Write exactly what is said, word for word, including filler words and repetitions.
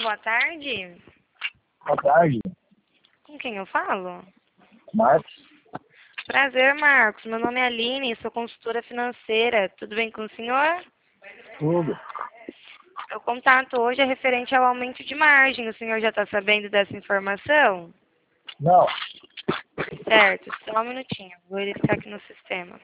boa tarde. Boa tarde, Com quem eu falo? Marcos. Prazer, Marcos. Meu nome é Aline, sou consultora financeira. Tudo bem com o senhor? Tudo. O contato hoje é referente ao aumento de margem. O senhor já está sabendo dessa informação? Não, Certo, só um minutinho. Vou verificar aqui no sistema.